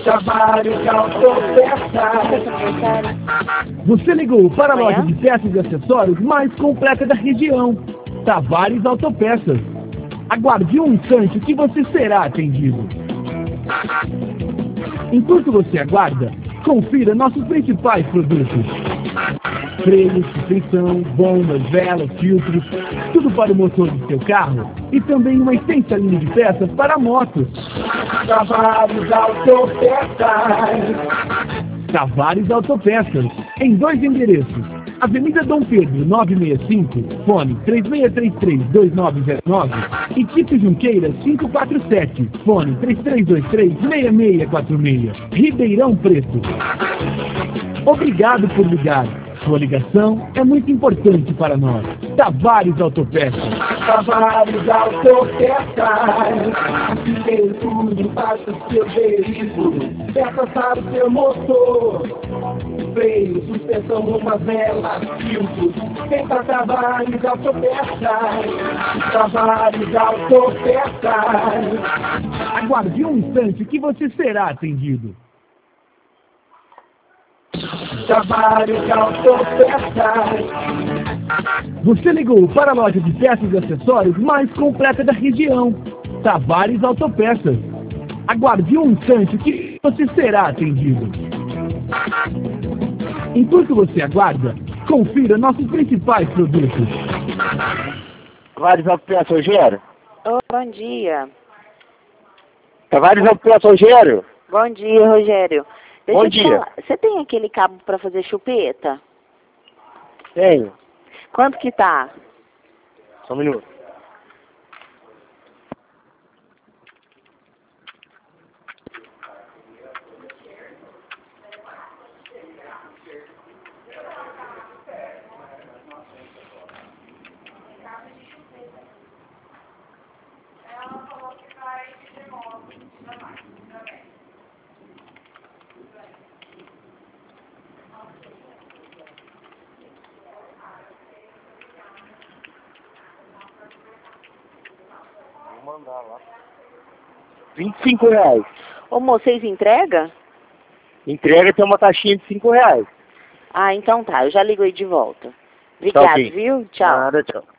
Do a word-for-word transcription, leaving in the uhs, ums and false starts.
Tavares Autopeças. Você ligou para a loja de peças e acessórios mais completa da região, Tavares Autopeças. Aguarde um instante que você será atendido. Enquanto você aguarda, confira nossos principais produtos: freio, suspensão, bombas, velas, filtros, tudo para o motor do seu carro e também uma extensa linha de peças para motos. Tavares Autopeças. Tavares Autopeças, em dois endereços: Avenida Dom Pedro novecentos e sessenta e cinco, fone três seis três três, dois nove zero nove, e Tito Junqueira quinhentos e quarenta e sete, fone três três dois três, seis seis quatro seis, Ribeirão Preto. Obrigado por ligar. Sua ligação é muito importante para nós. Tavares Autopeças. Tavares Autopeças. Aqui tem tudo para o seu veículo. Peças para o seu motor. Freio, suspensão, bombas, velas, filtros. Vem para Tavares Autopeças. Tavares Autopeças. Aguarde um instante que você será atendido. Tavares Autopeças. Você ligou para a loja de peças e acessórios mais completa da região, Tavares Autopeças. Aguarde um instante que você será atendido. Enquanto você aguarda, confira nossos principais produtos. Tavares Autopeças, Rogério. Oh, bom dia. Tavares Autopeças, Rogério. Bom dia, Rogério. Deixa Bom eu te dia. falar, você tem aquele cabo para fazer chupeta? Tenho. Quanto que tá? Só um minuto. Vou mandar lá. vinte e cinco reais. Ô, moço, vocês entregam? Entrega tem uma taxinha de cinco reais. Ah, então tá, eu já ligo aí de volta. Obrigada, Tá, ok. viu? Tchau. Nada, tchau.